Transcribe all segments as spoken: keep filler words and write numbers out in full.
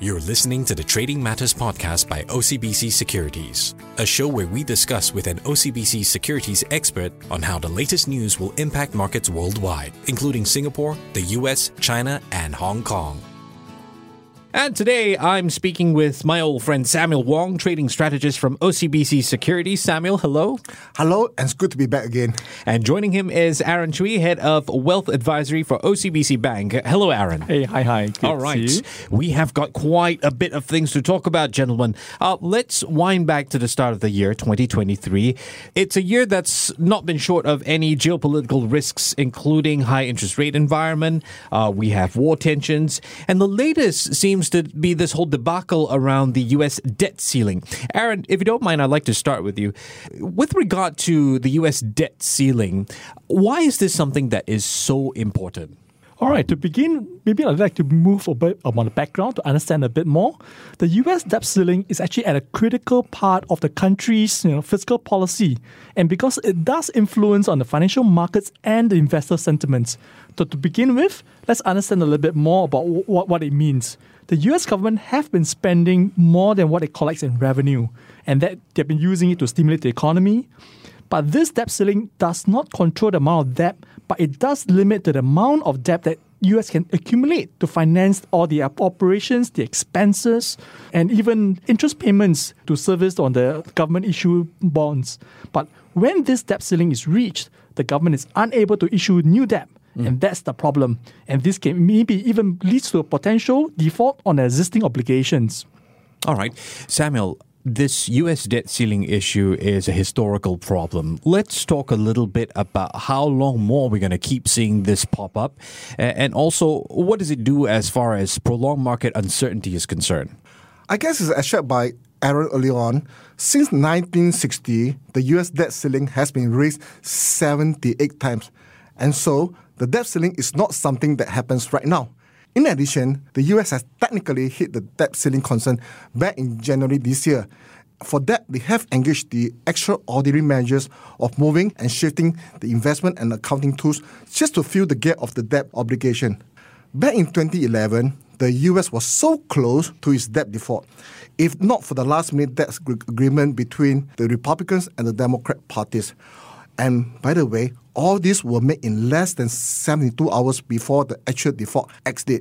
You're listening to the Trading Matters podcast by O C B C Securities, a show where we discuss with an O C B C Securities expert on how the latest news will impact markets worldwide, including Singapore, the U S, China, and Hong Kong. And today, I'm speaking with my old friend Samuel Wong, trading strategist from O C B C Securities. Samuel, hello. Hello, and it's good to be back again. And joining him is Aaron Chui, head of wealth advisory for O C B C Bank. Hello, Aaron. Hey, hi, hi. Good All right. to see you. We have got quite a bit of things to talk about, gentlemen. Uh, let's wind back to the start of the year, twenty twenty-three. It's a year that's not been short of any geopolitical risks, including high interest rate environment. Uh, we have war tensions. And the latest seems to be this whole debacle around the U S debt ceiling. Aaron, if you don't mind, I'd like to start with you. With regard to the U S debt ceiling, why is this something that is so important? All right, to begin, maybe I'd like to move a bit on the background to understand a bit more. The U S debt ceiling is actually at a critical part of the country's you know, fiscal policy, and because it does influence on the financial markets and the investor sentiments. So to begin with, let's understand a little bit more about w- what it means. The U S government have been spending more than what it collects in revenue, and that they've been using it to stimulate the economy. But this debt ceiling does not control the amount of debt, but it does limit the amount of debt that U S can accumulate to finance all the operations, the expenses, and even interest payments to service on the government-issued bonds. But when this debt ceiling is reached, the government is unable to issue new debt. Mm. And that's the problem. And this can maybe even leads to a potential default on existing obligations. All right. Samuel, this U S debt ceiling issue is a historical problem. Let's talk a little bit about how long more we're going to keep seeing this pop up. And also, what does it do as far as prolonged market uncertainty is concerned? I guess it's as shared by Aaron earlier on. Since nineteen sixty, the U S debt ceiling has been raised seventy-eight times. And so, the debt ceiling is not something that happens right now. In addition, the U S has technically hit the debt ceiling concern back in January this year. For that, they have engaged the extraordinary measures of moving and shifting the investment and accounting tools just to fill the gap of the debt obligation. Back in twenty eleven, the U S was so close to its debt default, if not for the last-minute debt agreement between the Republicans and the Democrat parties. And by the way, all this were made in less than seventy-two hours before the actual default ex-date.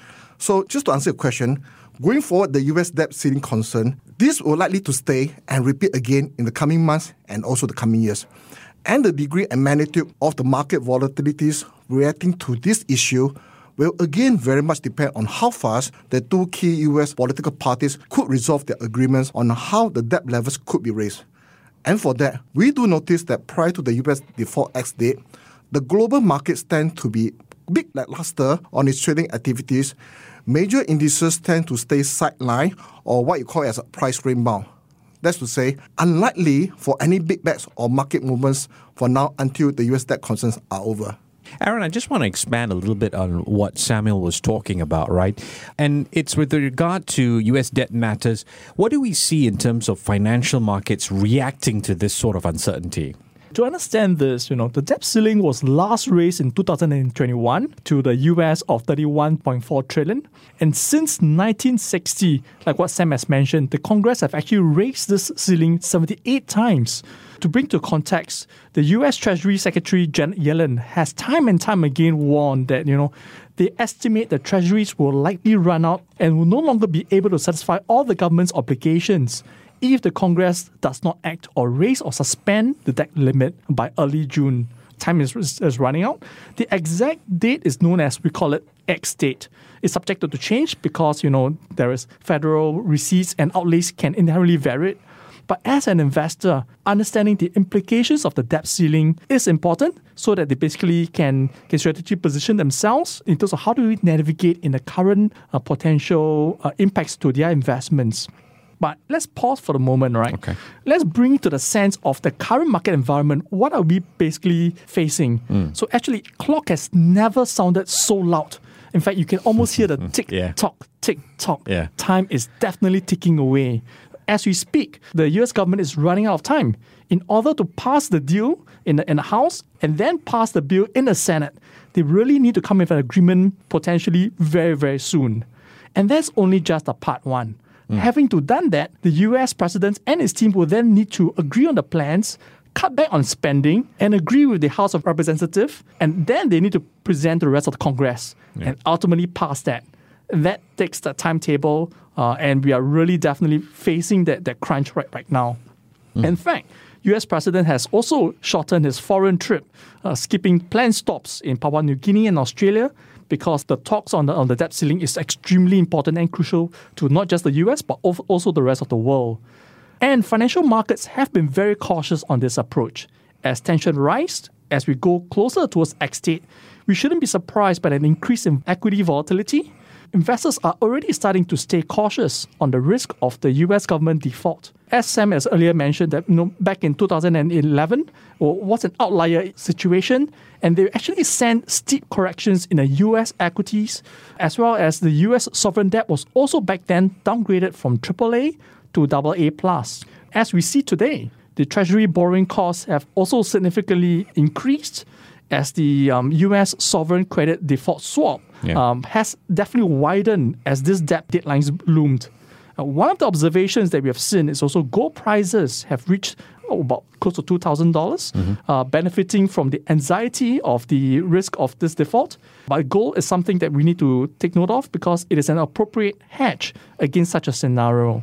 So just to answer your question, going forward, the U S debt ceiling concern, this will likely to stay and repeat again in the coming months and also the coming years. And the degree and magnitude of the market volatilities reacting to this issue will again very much depend on how fast the two key U S political parties could resolve their agreements on how the debt levels could be raised. And for that, we do notice that prior to the U S default ex-date, the global markets tend to be a bit lackluster on its trading activities. Major indices tend to stay sidelined, or what you call as a price range-bound. That's to say, unlikely for any big bets or market movements for now until the U S debt concerns are over. Aaron, I just want to expand a little bit on what Samuel was talking about, right? And it's with regard to U S debt matters. What do we see in terms of financial markets reacting to this sort of uncertainty? To understand this, you know, the debt ceiling was last raised in two thousand twenty-one to the U S of thirty-one point four trillion. And since nineteen sixty, like what Sam has mentioned, the Congress have actually raised this ceiling seventy-eight times. To bring to context, the U S Treasury Secretary Janet Yellen has time and time again warned that, you know, they estimate the treasuries will likely run out and will no longer be able to satisfy all the government's obligations if the Congress does not act or raise or suspend the debt limit by early June. Time is, is running out. The exact date is known as, we call it ex-date. It's subjected to change because, you know, there is federal receipts and outlays can inherently vary. But as an investor, understanding the implications of the debt ceiling is important so that they basically can, can strategically position themselves in terms of how do we navigate in the current uh, potential uh, impacts to their investments. But let's pause for the moment, right? Okay. Let's bring it to the sense of the current market environment. What are we basically facing? Mm. So actually, clock has never sounded so loud. In fact, you can almost hear the tick-tock, yeah. tick-tock. Yeah. Time is definitely ticking away. As we speak, the U S government is running out of time. In order to pass the deal in the, in the House and then pass the bill in the Senate, they really need to come with an agreement potentially very, very soon. And that's only just a part one. Mm. Having to done that, the U S president and his team will then need to agree on the plans, cut back on spending, and agree with the House of Representatives, and then they need to present to the rest of the Congress yeah. and ultimately pass that. That takes the timetable, uh, and we are really definitely facing that, that crunch right, right now. Mm. In fact, U S president has also shortened his foreign trip, uh, skipping planned stops in Papua New Guinea and Australia, because the talks on the, on the debt ceiling is extremely important and crucial to not just the U S, but also the rest of the world. And financial markets have been very cautious on this approach. As tension rises, as we go closer towards X date, we shouldn't be surprised by an increase in equity volatility. Investors are already starting to stay cautious on the risk of the U S government default. As Sam has earlier mentioned, that you know, back in two thousand eleven was an outlier situation, and they actually sent steep corrections in the U S equities, as well as the U S sovereign debt was also back then downgraded from triple A to double A plus. As we see today, the Treasury borrowing costs have also significantly increased, as the um, U S sovereign credit default swap yeah. um, has definitely widened as this debt deadlines loomed. Uh, one of the observations that we have seen is also gold prices have reached oh, about close to two thousand dollars, mm-hmm. uh, benefiting from the anxiety of the risk of this default. But gold is something that we need to take note of because it is an appropriate hedge against such a scenario.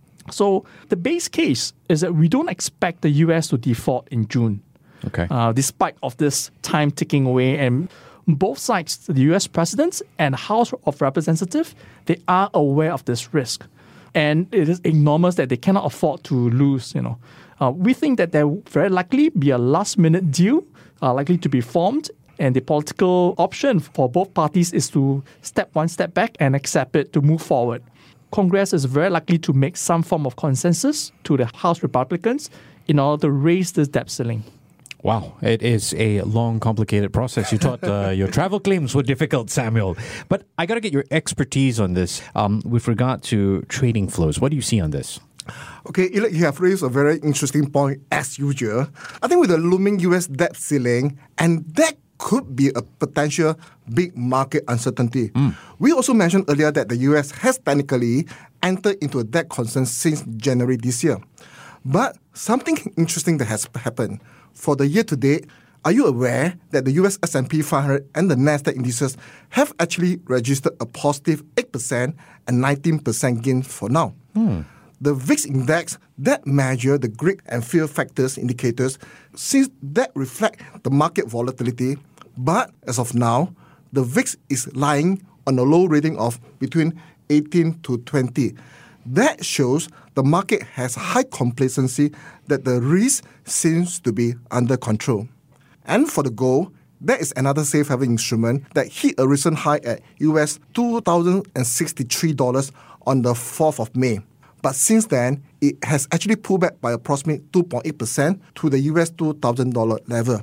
So the base case is that we don't expect the U S to default in June. Okay. Uh, despite of this time ticking away, and both sides, the U S president and House of Representatives, they are aware of this risk, and it is enormous that they cannot afford to lose. You know, uh, we think that there will very likely be a last-minute deal uh, likely to be formed, and the political option for both parties is to step one step back and accept it to move forward. Congress is very likely to make some form of consensus to the House Republicans in order to raise this debt ceiling. Wow, it is a long, complicated process. You thought uh, your travel claims were difficult, Samuel. But I got to get your expertise on this um, with regard to trading flows. What do you see on this? Okay, Elliot, you have raised a very interesting point as usual. I think with the looming U S debt ceiling, and that could be a potential big market uncertainty. Mm. We also mentioned earlier that the U S has technically entered into a debt concern since January this year. But something interesting that has happened. For the year to date, are you aware that the U S S and P five hundred and the Nasdaq indices have actually registered a positive eight percent and nineteen percent gain for now? Hmm. The V I X index, that measure the greed and fear factors indicators, since that reflect the market volatility, but as of now, the V I X is lying on a low rating of between eighteen to twenty. That shows the market has high complacency that the risk seems to be under control. And for the gold, that is another safe haven instrument that hit a recent high at U S two thousand sixty-three dollars on the fourth of May. But since then, it has actually pulled back by approximately two point eight percent to the U S two thousand dollars level.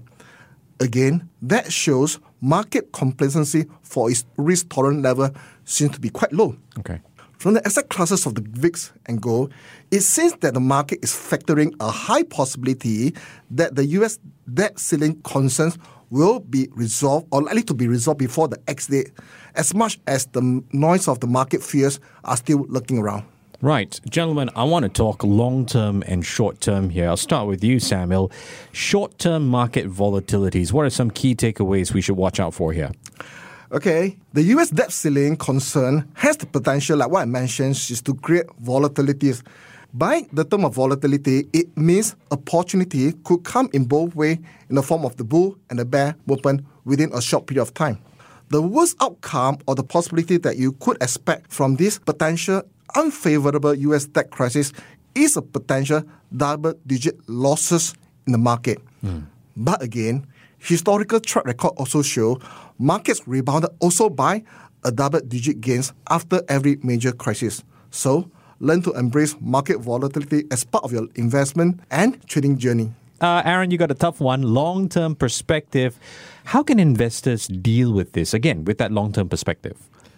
Again, that shows market complacency for its risk tolerance level seems to be quite low. Okay. From the asset classes of the V I X and gold, it seems that the market is factoring a high possibility that the U S debt ceiling concerns will be resolved or likely to be resolved before the X date, as much as the noise of the market fears are still lurking around. Right. Gentlemen, I want to talk long-term and short-term here. I'll start with you, Samuel. Short-term market volatilities. What are some key takeaways we should watch out for here? Okay, the U S debt ceiling concern has the potential, like what I mentioned, is to create volatilities. By the term of volatility, it means opportunity could come in both ways in the form of the bull and the bear movement within a short period of time. The worst outcome or the possibility that you could expect from this potential unfavorable U S debt crisis is a potential double-digit losses in the market. Mm. But again, historical track record also show markets rebounded also by a double-digit gains after every major crisis. So, learn to embrace market volatility as part of your investment and trading journey. Uh, Aaron, you got a tough one. Long-term perspective. How can investors deal with this? Again, with that long-term perspective.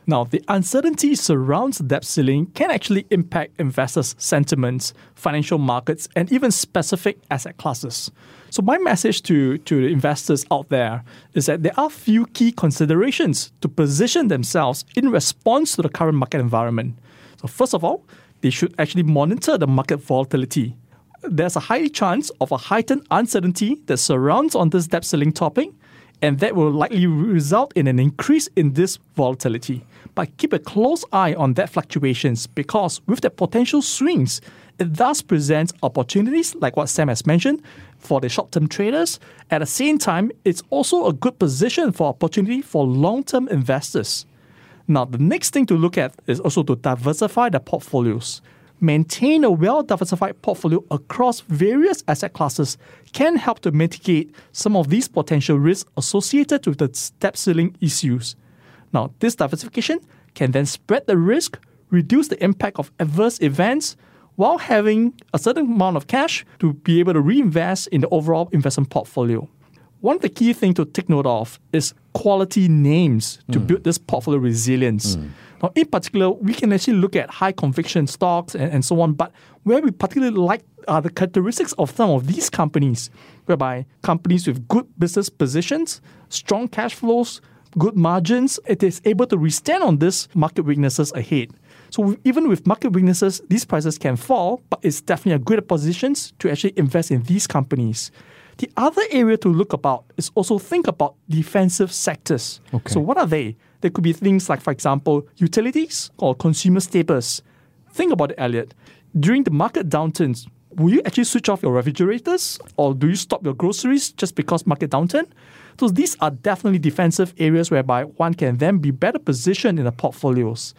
Now, the uncertainty surrounds the debt ceiling can actually impact investors' sentiments, financial markets, and even specific asset classes. So my message to, to the investors out there is that there are few key considerations to position themselves in response to the current market environment. So first of all, they should actually monitor the market volatility. There's a high chance of a heightened uncertainty that surrounds on this debt ceiling topic, and that will likely result in an increase in this volatility. But keep a close eye on that fluctuations, because with the potential swings, it thus presents opportunities like what Sam has mentioned for the short-term traders. At the same time, it's also a good position for opportunity for long-term investors. Now, the next thing to look at is also to diversify the portfolios. Maintain a well-diversified portfolio across various asset classes can help to mitigate some of these potential risks associated with the debt ceiling issues. Now, this diversification can then spread the risk, reduce the impact of adverse events, while having a certain amount of cash to be able to reinvest in the overall investment portfolio. One of the key things to take note of is quality names to mm. build this portfolio resilience. Mm. Now, in particular, we can actually look at high conviction stocks and, and so on, but where we particularly like are the characteristics of some of these companies, whereby companies with good business positions, strong cash flows, good margins, it is able to withstand on these market weaknesses ahead. So even with market weaknesses, these prices can fall, but it's definitely a good position to actually invest in these companies. The other area to look about is also think about defensive sectors. Okay. So what are they? There could be things like, for example, utilities or consumer staples. Think about it, Elliot. During the market downturns, will you actually switch off your refrigerators, or do you stop your groceries just because market downturn? So these are definitely defensive areas whereby one can then be better positioned in the portfolios.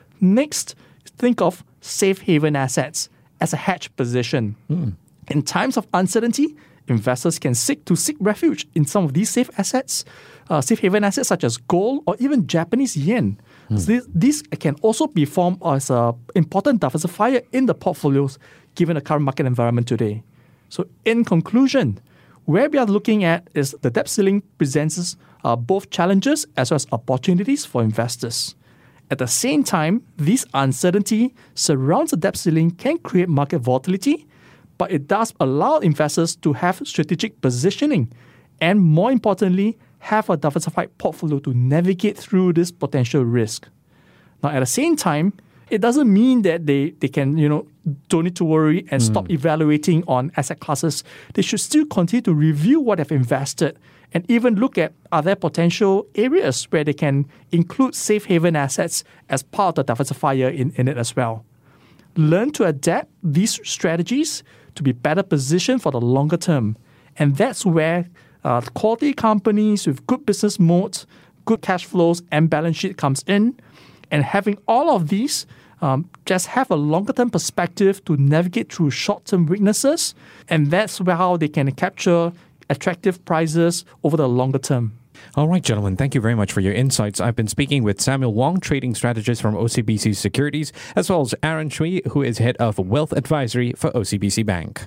Next, think of safe haven assets as a hedge position. Mm. In times of uncertainty, investors can seek to seek refuge in some of these safe assets, uh, safe haven assets such as gold or even Japanese yen. Mm. So this, these can also be formed as an important diversifier in the portfolios given the current market environment today. So in conclusion, where we are looking at is the debt ceiling presents uh, both challenges as well as opportunities for investors. At the same time, this uncertainty surrounds the debt ceiling can create market volatility, but it does allow investors to have strategic positioning and, more importantly, have a diversified portfolio to navigate through this potential risk. Now, at the same time, it doesn't mean that they, they can, you know, don't need to worry and mm. stop evaluating on asset classes. They should still continue to review what they've invested and even look at are there potential areas where they can include safe haven assets as part of the diversifier in, in it as well. Learn to adapt these strategies to be better positioned for the longer term. And that's where uh, quality companies with good business modes, good cash flows, and balance sheet comes in. And having all of these, um, just have a longer-term perspective to navigate through short-term weaknesses. And that's where how they can capture attractive prices over the longer term. All right, gentlemen, thank you very much for your insights. I've been speaking with Samuel Wong, trading strategist from O C B C Securities, as well as Aaron Shui, who is head of wealth advisory for O C B C Bank.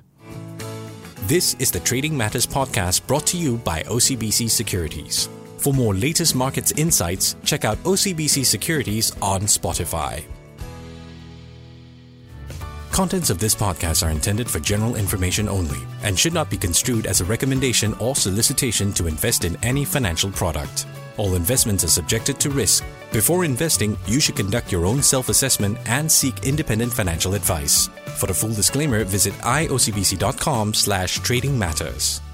This is the Trading Matters podcast brought to you by O C B C Securities. For more latest markets insights, check out O C B C Securities on Spotify. Contents of this podcast are intended for general information only and should not be construed as a recommendation or solicitation to invest in any financial product. All investments are subjected to risk. Before investing, you should conduct your own self-assessment and seek independent financial advice. For the full disclaimer, visit iocbc.com slash trading matters.